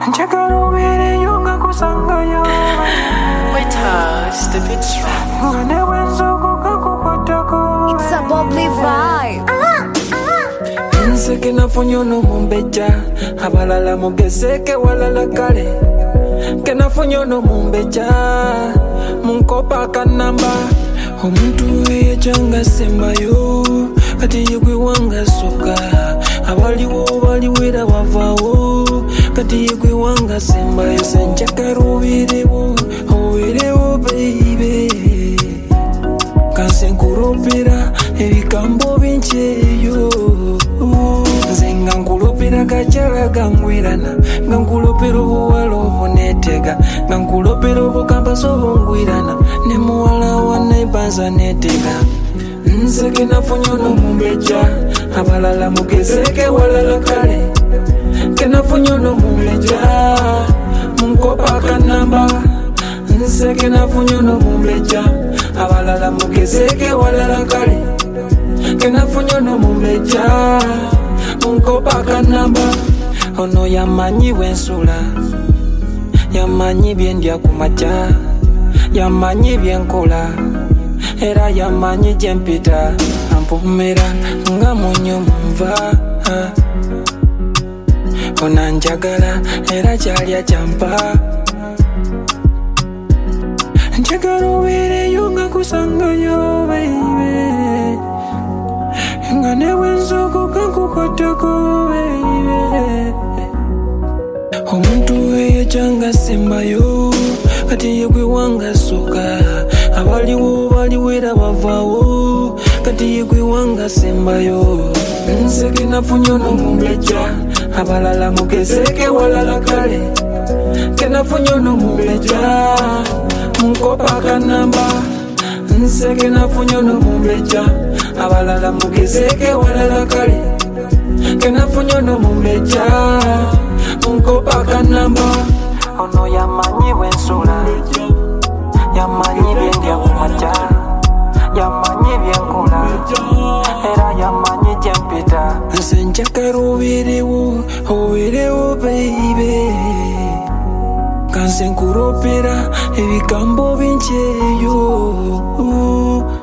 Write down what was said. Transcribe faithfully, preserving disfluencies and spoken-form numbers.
njagala obeereyo nga kusangayo Wait, uh, it's the bit strong. nga ne bwenzuukuka kukwatako It's a bubbly vibe. nze kenafunye ono mumbejja abalala mugezeeke walala kale kenafunye ono mumbejja munkopa akanamba omuntu eyejanga sembayo kati yegwe wanga soka abaliwo baliwera wavaawo kati yegwe wanga sembayo senjagala obeerewo obeerewo beibe kanse nkulopera ebigambo binceeyo nze nga nkulopera kakyala gangwirana nga nkulopera obuwala obuneetega nga nkulopera obukampasi obungwirana ne muwala wa neibanza neetega nze kenafunye ono mumbejja abalala mugezeeke walala kale kenafunye ono mumbejja munkopa akanamba nze kenafunye ono mumbejja abalala mugezeeke walala kale kenafunye ono mumbejja munkopa akanamba ono yamanyi bwensula yamanyi byendya ku makya yamanyi byenkola era yamanyi gyempita ampumira nga munyo munva ona njagala era kyalya kyampa njagala obeereyo nga kusangayo beibe nga ne bwenzuukuka kukwatako beibe omuntu eyejanga sembayo kati yegwe wanga soka abaliwo baliwera bavaawo kati yegwe wanga sembayo nze kenafunye ono mumbejja abalala mugezeeke walala kale kenafunye ono mumbejja munkopa akanamba nze kenafunye ono mumbejja abalala mugezeeke walala kale kenafunye ono mumbejja munkopa akanamba ono yamanyi bwensula yamanyi byendya ku makya yamanyi byenkola era yamanyi gyempita nze njagala obeerewo obeerewo beibe kanse nkulopera ebigambo binceeyo